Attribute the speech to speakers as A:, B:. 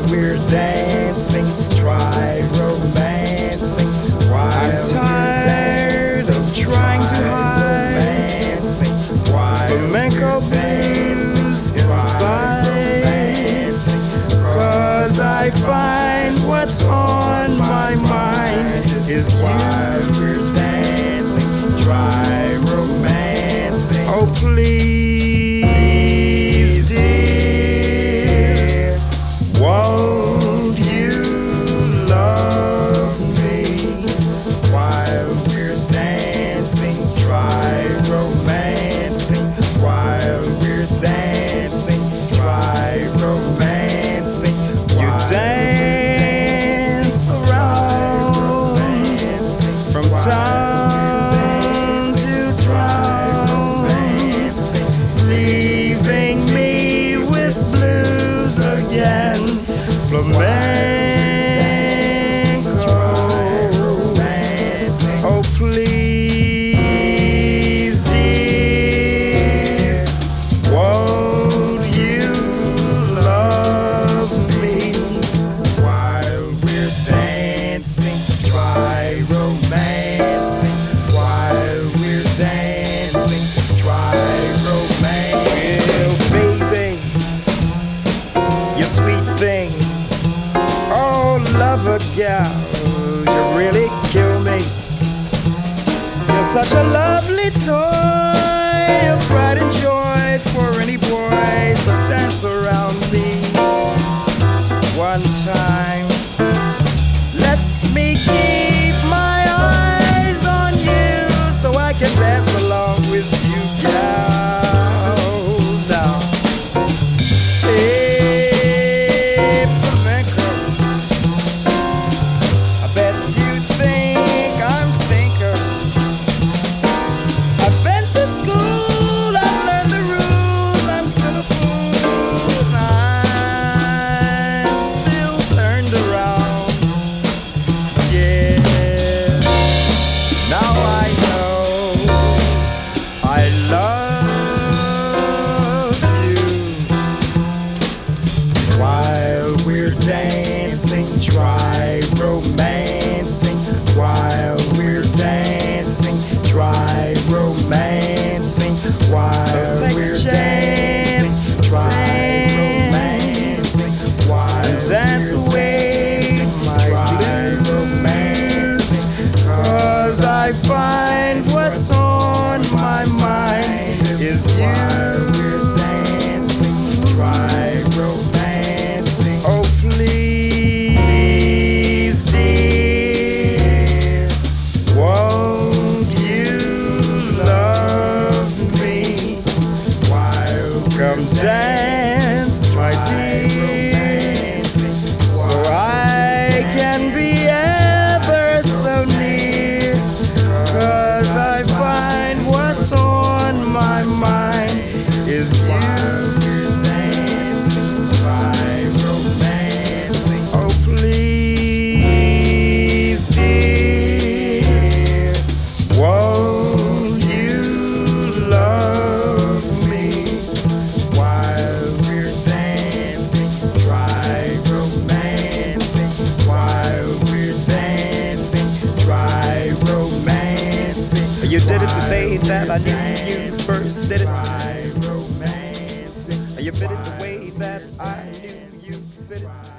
A: we're dancing, try romancing.
B: I'm tired of trying to hide flamenco blues inside, 'cause I find what's on my mind is
A: why we're dancing, try romancing.
B: Oh please, dear, won't you love me
A: while we're dancing, try romancing. While we're dancing, try romancing.
B: You dance around from town to town, leaving me with blues again. Flamenco, oh please, dear, won't you love me
A: While we're dancing, try romancing. While we're dancing, try romancing.
B: well, baby, you sweet thing, oh lover gal, you really kill me. You're such a lovely toy, a pride and joy for any boy, so dance around me one time. Let me keep my eyes on you so I can dance along with you, gal. Now, hey, flamenco, I bet you think I'm stinker. I've been to school, I've learned the rules, I'm still a fool, I'm still turned around. Yes, now I know I love you.
A: While we're dancing, try romancing. While we're dancing, try romancing. While
B: So take a
A: we're
B: chance,
A: dancing, try romancing. While
B: dance
A: we're
B: away
A: dancing,
B: my
A: try
B: blues,
A: romancing.
B: 'cause I find what's on my mind is
A: While
B: you.
A: we're dancing, try romancing.
B: Oh please, dear, won't you love me?
A: While
B: Come dance, my dear, so I can be ever so near, 'cause I find what's on my mind is you. Oh please, dear, won't you love me?
A: While we're dancing, try romancing. While we're dancing, try romancing.
B: You did it the day that I knew you first did it.
A: Try romancing.
B: You fit it the way that I knew you fit it.